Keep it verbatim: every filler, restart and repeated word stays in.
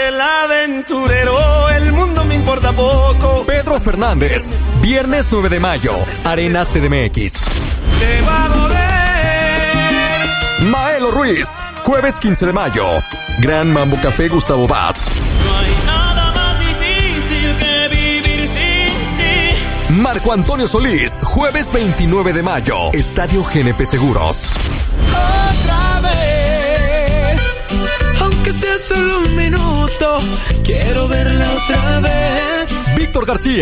el aventurero, el mundo me importa poco. Pedro Fernández, viernes nueve de mayo, Arena C D M X. Te va a doler. Maelo Ruiz, jueves quince de mayo, Gran Mambo Café Gustavo Bats. No hay nada más difícil que vivir sin ti. Marco Antonio Solís, jueves veintinueve de mayo, Estadio G N P Seguros. Otra vez, aunque sea solo un minuto, quiero verla otra vez. Víctor García.